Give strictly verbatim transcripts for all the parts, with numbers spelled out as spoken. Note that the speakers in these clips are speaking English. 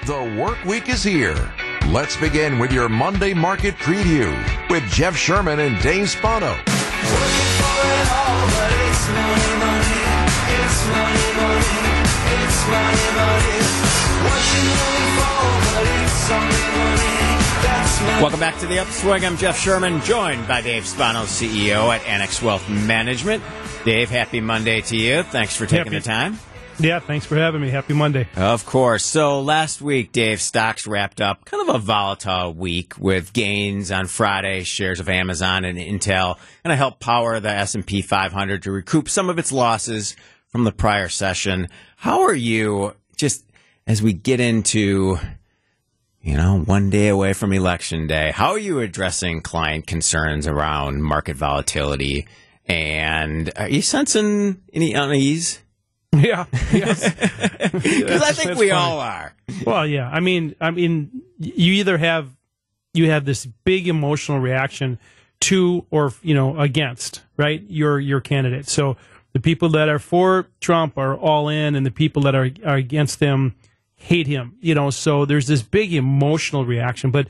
The work week is here. Let's begin with your Monday market preview with Jeff Sherman and Dave Spano. Working for it all, but it's money, money. It's money, money. It's money, money. Watching money fall, but it's only money. That's money. Welcome back to the Upswing. I'm Jeff Sherman, joined by Dave Spano, C E O at Annex Wealth Management. Dave, happy Monday to you. Thanks for taking happy. the time. Yeah, thanks for having me. Happy Monday. Of course. So last week, Dave, stocks wrapped up kind of a volatile week with gains on Friday. Shares of Amazon and Intel kind of helped power the S and P five hundred to recoup some of its losses from the prior session. How are you, just as we get into, you know, one day away from Election Day, how are you addressing client concerns around market volatility? And are you sensing any unease? Yeah, yes. Because I think we funny. all are. Well, yeah. I mean, I mean, you either have you have this big emotional reaction to or you know against, right? Your your candidate. So the people that are for Trump are all in, and the people that are are against him hate him. You know, so there's this big emotional reaction. But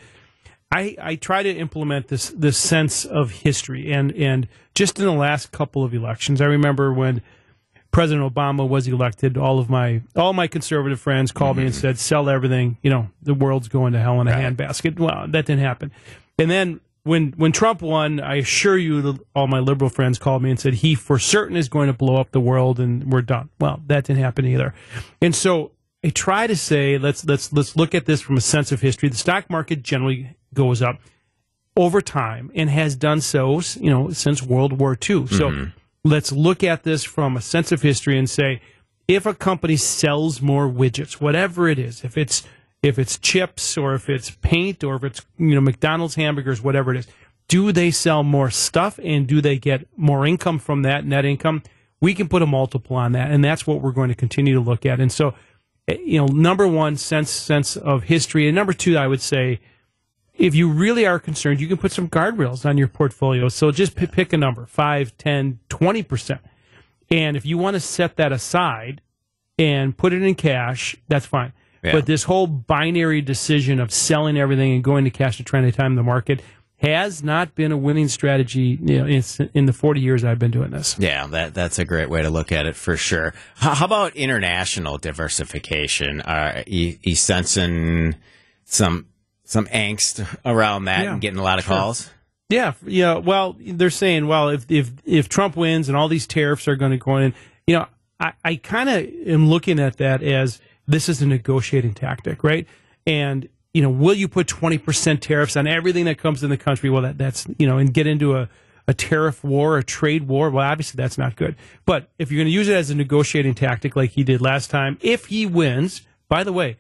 I I try to implement this this sense of history, and and just in the last couple of elections, I remember when President Obama was elected, all of my all my conservative friends called mm-hmm. me and said, "Sell everything. You know, the world's going to hell in a right. handbasket." Well, that didn't happen. And then when when Trump won, I assure you, all my liberal friends called me and said he for certain is going to blow up the world, and we're done. Well, that didn't happen either. And so I try to say, let's let's let's look at this from a sense of history. The stock market generally goes up over time and has done so, you know, since World War Two. So. Mm-hmm. Let's look at this from a sense of history and say, if a company sells more widgets, whatever it is, if it's if it's chips or if it's paint or if it's you know McDonald's hamburgers, whatever it is, do they sell more stuff and do they get more income from that net income? We can put a multiple on that, and that's what we're going to continue to look at. And so, you know, number one, sense sense of history, and number two, I would say, if you really are concerned, you can put some guardrails on your portfolio. So just p- pick a number, five, ten, twenty percent. And if you want to set that aside and put it in cash, that's fine. Yeah. But this whole binary decision of selling everything and going to cash to try to time the market has not been a winning strategy you know, in, in the forty years I've been doing this. Yeah, that that's a great way to look at it for sure. How, how about international diversification? Uh, you, you sensing some... Some angst around that yeah, and getting a lot of sure. calls? Yeah, yeah. Well, they're saying, well, if if if Trump wins and all these tariffs are going to go in, you know, I, I kind of am looking at that as this is a negotiating tactic, right? And, you know, will you put twenty percent tariffs on everything that comes in the country? Well, that, that's, you know, and get into a, a tariff war, a trade war. Well, obviously that's not good. But if you're going to use it as a negotiating tactic like he did last time, if he wins, by the way,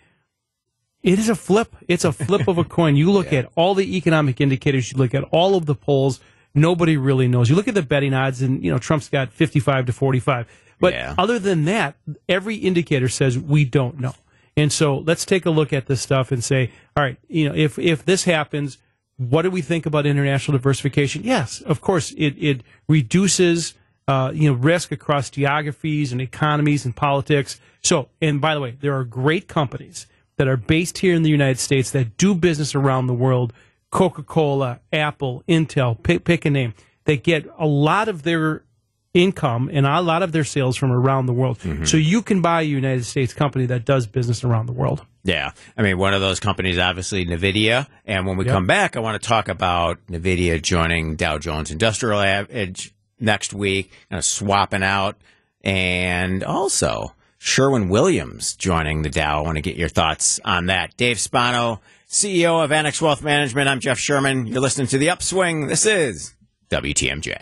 it is a flip. It's a flip of a coin. You look yeah. at all the economic indicators. You look at all of the polls. Nobody really knows. You look at the betting odds, and you know Trump's got fifty-five to forty-five. But yeah. other than that, every indicator says we don't know. And so let's take a look at this stuff and say, all right, you know, if if this happens, what do we think about international diversification? Yes, of course, it it reduces uh, you know risk across geographies and economies and politics. So, and by the way, there are great companies that are based here in the United States that do business around the world, Coca-Cola, Apple, Intel, pick, pick a name. They get a lot of their income and a lot of their sales from around the world. Mm-hmm. So you can buy a United States company that does business around the world. Yeah. I mean, one of those companies, obviously, NVIDIA. And when we yep. come back, I want to talk about NVIDIA joining Dow Jones Industrial Average next week, kind of swapping out. And also Sherwin-Williams joining the Dow. I want to get your thoughts on that. Dave Spano, C E O of Annex Wealth Management. I'm Jeff Sherman. You're listening to The Upswing. This is W T M J.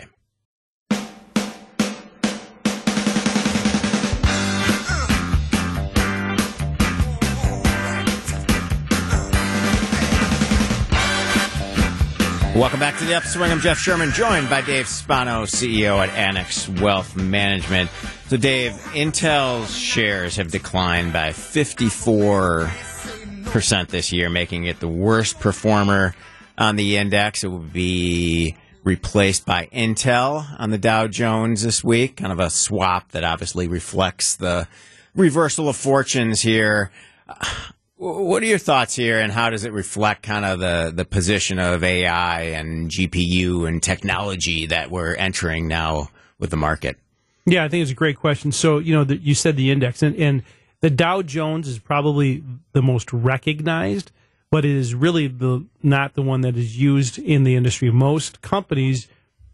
Welcome back to The Upswing. I'm Jeff Sherman, joined by Dave Spano, C E O at Annex Wealth Management. So, Dave, Intel's shares have declined by fifty-four percent this year, making it the worst performer on the index. It will be replaced by Intel on the Dow Jones this week, kind of a swap that obviously reflects the reversal of fortunes here. what are your thoughts here, and how does it reflect kind of the, the position of A I and G P U and technology that we're entering now with the market? Yeah, I think it's a great question. So, you know, the, you said the index, and, and the Dow Jones is probably the most recognized, but it is really the not the one that is used in the industry. Most companies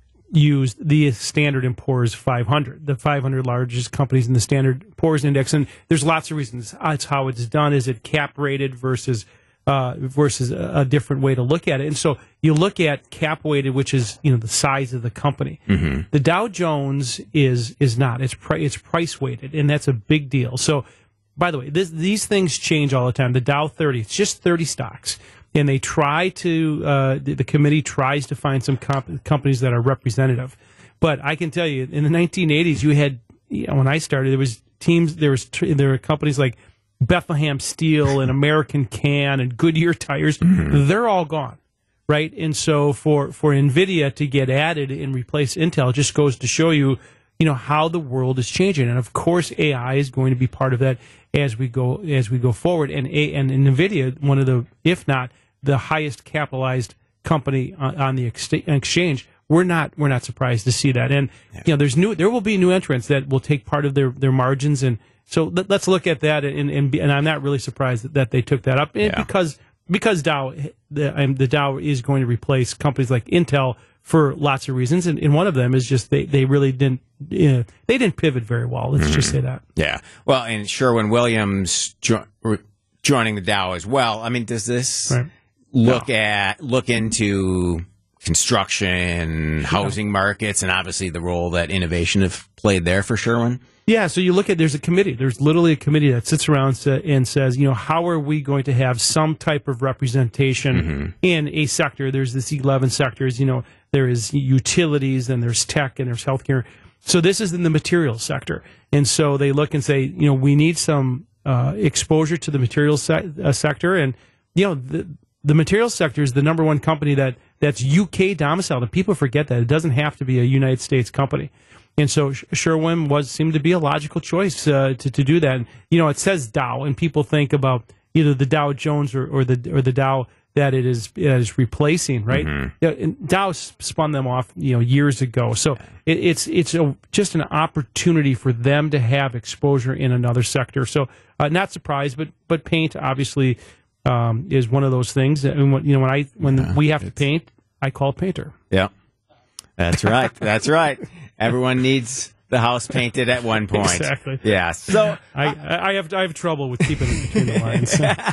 use the Standard and Poor's five hundred, the five hundred largest companies in the Standard and Poor's index, and there's lots of reasons. It's how it's done. Is it cap rated versus uh, versus a, a different way to look at it? And so you look at cap weighted, which is, you know, the size of the company. Mm-hmm. The Dow Jones is is not. It's pri- it's price weighted, and that's a big deal. So, by the way, this, these things change all the time. The Dow thirty, it's just thirty stocks. And they try to, uh, the, the committee tries to find some comp- companies that are representative. But I can tell you, in the nineteen eighties, you had, you know, when I started, there was teams, there was tr- there were companies like Bethlehem Steel and American Can and Goodyear Tires. Mm-hmm. They're all gone, right? And so for, for NVIDIA to get added and replace Intel just goes to show you, you know, how the world is changing. And of course, A I is going to be part of that as we go as we go forward. And A, and NVIDIA, one of the, if not the highest capitalized company on, on the ex- exchange, we're not we're not surprised to see that. And yeah. you know, there's new there will be new entrants that will take part of their, their margins. And so let, let's look at that. And and, be, and I'm not really surprised that, that they took that up yeah. because because Dow the, um, the Dow is going to replace companies like Intel for lots of reasons, and, and one of them is just they, they really didn't you know, they didn't pivot very well. Let's mm-hmm. just say that. Yeah. Well, and Sherwin-Williams jo- joining the Dow as well. I mean, does this right. look no. at look into construction, housing yeah. markets, and obviously the role that innovation have played there for Sherwin? Yeah, so you look at, there's a committee. There's literally a committee that sits around and says, you know, how are we going to have some type of representation mm-hmm. in a sector? There's this eleven sectors, you know, there is utilities, and there's tech, and there's healthcare. So this is in the materials sector. And so they look and say, you know, we need some uh, exposure to the materials se- uh, sector. And, you know, the, the materials sector is the number one company that, that's U K domiciled. And people forget that. It doesn't have to be a United States company. And so Sherwin was seemed to be a logical choice uh, to to do that. And, you know, it says Dow, and people think about either the Dow Jones or, or the or the Dow that it is it is replacing, right? Mm-hmm. Yeah, and Dow spun them off, you know, years ago. So it, it's it's a, just an opportunity for them to have exposure in another sector. So uh, not surprised, but but paint obviously um, is one of those things. And when, you know, when I when yeah, we have to paint, I call a painter. Yeah, that's right. That's right. Everyone needs the house painted at one point. Exactly. Yeah. So I, I have I have trouble with keeping it between the lines.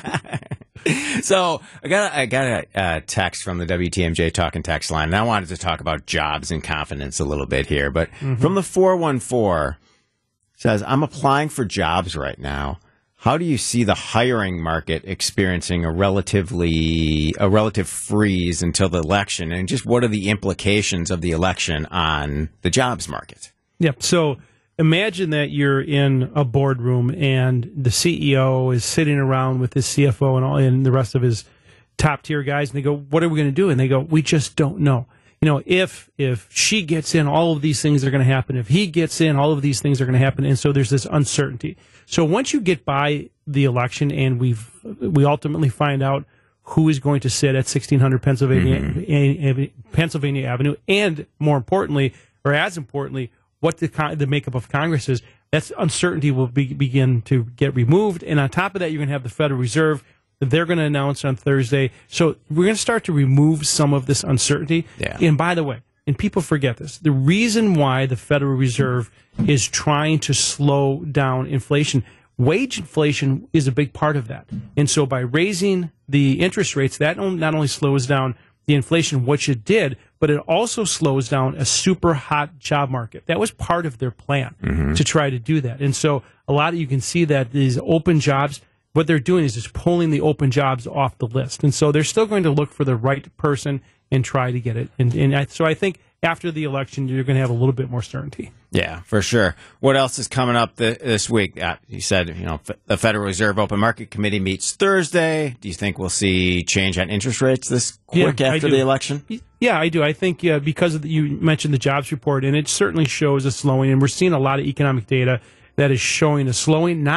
So I got a, I got a uh, text from the W T M J talking text line, and I wanted to talk about jobs and confidence a little bit here. But mm-hmm. from the four one four says, I'm applying for jobs right now. How do you see the hiring market experiencing a relatively a relative freeze until the election, and just what are the implications of the election on the jobs market? Yep. So imagine that you're in a boardroom and the C E O is sitting around with his C F O and all and the rest of his top tier guys, and they go, "What are we going to do?" And they go, "We just don't know." You know, if if she gets in, all of these things are going to happen. If he gets in, all of these things are going to happen. And so there's this uncertainty. So once you get by the election and we've we ultimately find out who is going to sit at sixteen hundred Pennsylvania mm-hmm. Pennsylvania Avenue, and more importantly, or as importantly, what the the makeup of Congress is, that uncertainty will be, begin to get removed. And on top of that, you're going to have the Federal Reserve. They're going to announce on Thursday. So we're going to start to remove some of this uncertainty. Yeah. And by the way, and people forget this, the reason why the Federal Reserve is trying to slow down inflation, wage inflation is a big part of that. And so by raising the interest rates, that not only slows down the inflation, which it did, but it also slows down a super hot job market. That was part of their plan mm-hmm. to try to do that. And so a lot of you can see that these open jobs, what they're doing is just pulling the open jobs off the list. And so they're still going to look for the right person and try to get it. And, and I, so I think after the election, you're going to have a little bit more certainty. Yeah, for sure. What else is coming up th- this week? Uh, you said, you know, f- the Federal Reserve Open Market Committee meets Thursday. Do you think we'll see change on interest rates this quick yeah, after the election? Yeah, I do. I think uh, because of the, you mentioned the jobs report, and it certainly shows a slowing, and we're seeing a lot of economic data that is showing a slowing, not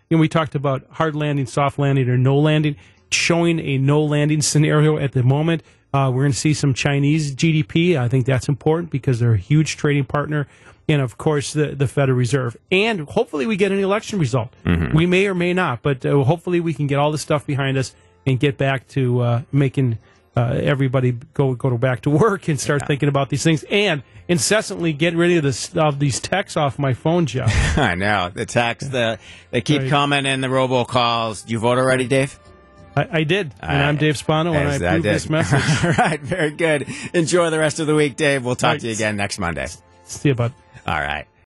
you know, we talked about hard landing, soft landing, or no landing. Showing a no landing scenario at the moment. Uh, we're going to see some Chinese G D P. I think that's important because they're a huge trading partner. And, of course, the, the Federal Reserve. And hopefully we get an election result. Mm-hmm. We may or may not, but uh, hopefully we can get all this stuff behind us and get back to uh, making uh, everybody go go back to work and start yeah. thinking about these things. And incessantly get rid of, this, of these texts off my phone, Jeff. I know. The texts, the, they keep right. coming and the robocalls. You vote already, Dave? I, I did, and I, I'm Dave Spano, and I approve I this message. All right, very good. Enjoy the rest of the week, Dave. We'll talk right. to you again next Monday. See you, bud. All right.